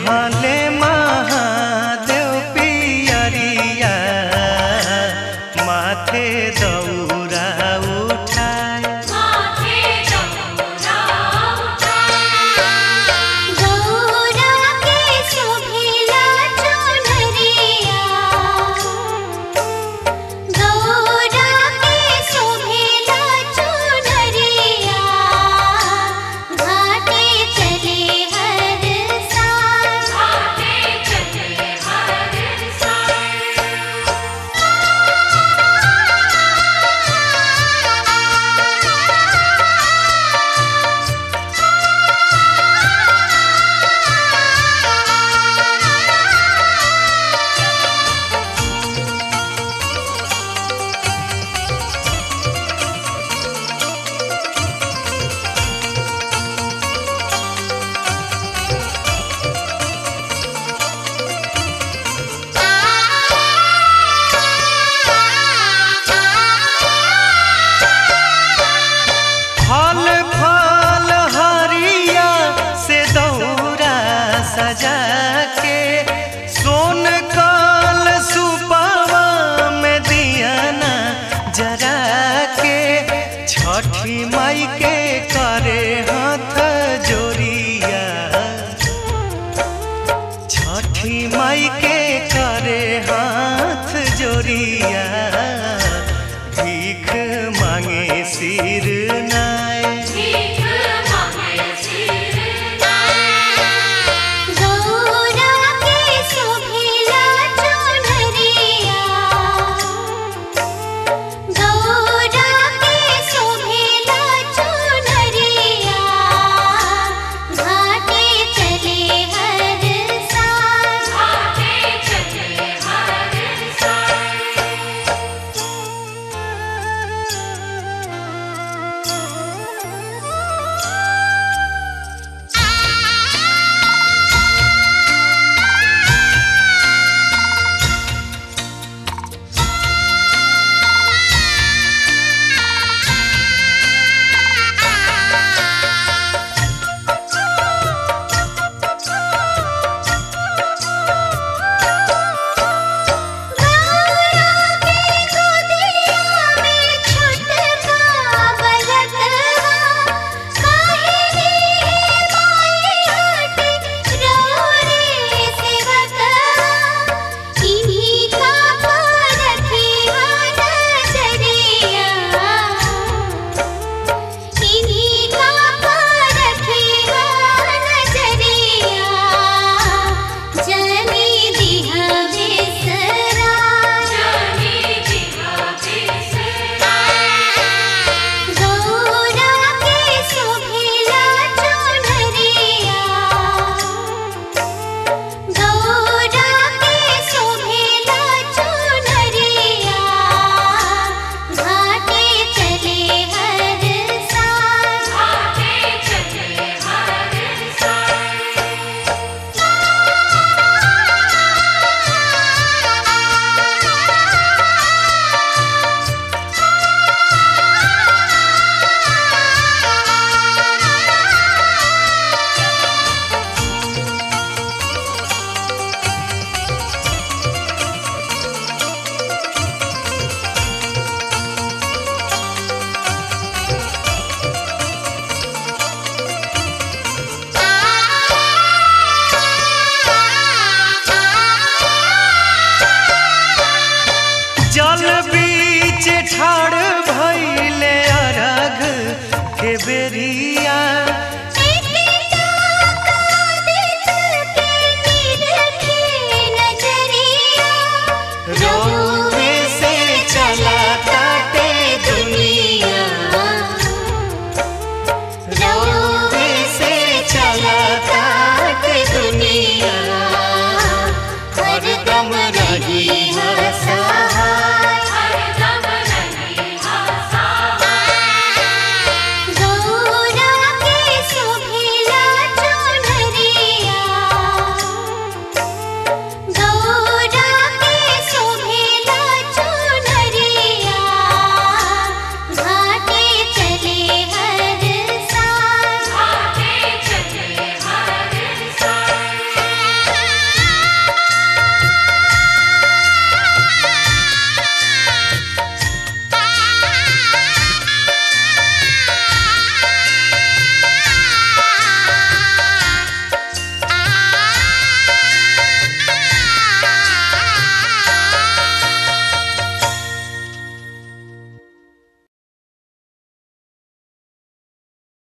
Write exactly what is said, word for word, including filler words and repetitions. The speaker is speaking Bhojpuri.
पेन्हले महादेव पियरिया माथे दौरा उठाए गौरा के शोभिला चुनरिया गौरा के शोभिला चुनरिया घाटे चले हर साल घाटे चले हर फल फल हरिया से दौरा सजा के सोन काल सुपावा में दियाना जरा के छठी माई के करे हाथ जोरिया छठी माई के करे हाथ जोरिया भीख मांगे सिर नाय गौरा के शोभिला चुनरिया गौरा के शोभिला चुनरिया घाटे चले हर साल घाटे चले हर जल बीच ठाड़ भइले अरघ के बेरी